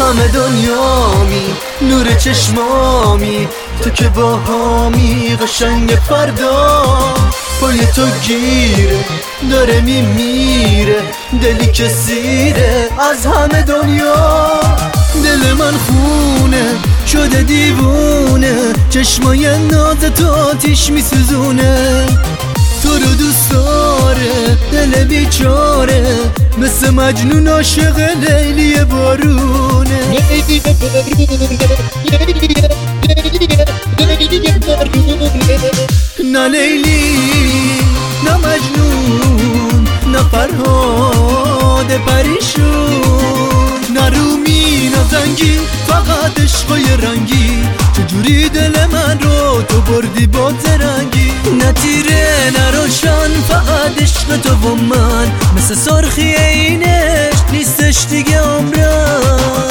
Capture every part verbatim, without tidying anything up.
همه دنیامی، نور چشمامی، تو که با هامی قشنگ فردا. پای تو گیره داره میمیره، دلی که سیره از همه دنیا. دل من خونه شده دیوونه، چشمای ناز تو آتیش میسوزونه. تو رو دوست داره دل بیچاره، مثل مجنون عاشق لیلی بارونه. نه لیلی نه مجنون، نه فرهاد پریشون، نه رومی نه زنگی، فقط عشقای رنگی. چجوری دل من رو تو بردی با زرنگی؟ نه تیره نه روشن، فقط عشق تو و من، مثل سرخی اینش نیستش دیگه عمرم.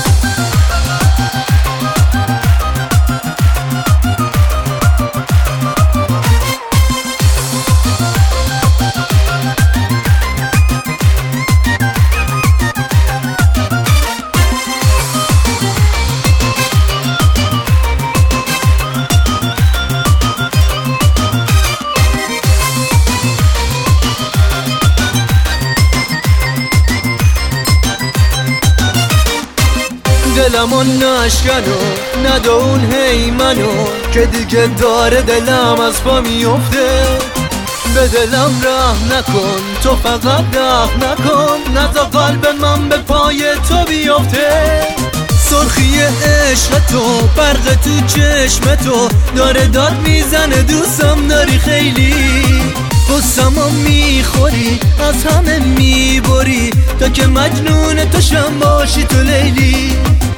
دلمو نشکنو نده اون هی منو، که دیگه داره دلم از پا میفته. به دلم رحم نکن تو، فقط رحم نکن، نذار قلب من به پای تو بیفته. سرخی عشق تو، برق تو چشم تو، داره داد میزنه دوستم داری خیلی. قصه‌مو میخوری از همه میبری، تا که مجنون تو شم باشی تو لیلی.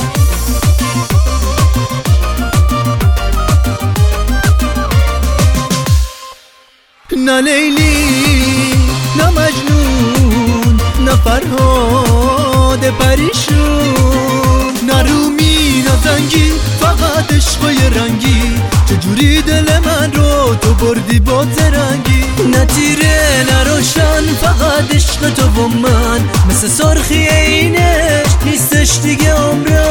نه لیلی نه مجنون، نه فرهاد پریشون، نه رومی نه زنگی، فقط عشقای رنگی. چجوری دل من رو تو بردی با زرنگی؟ نه تیره نه روشن، فقط عشق تو و من، مثل سرخی اینش نیستش دیگه عمرم.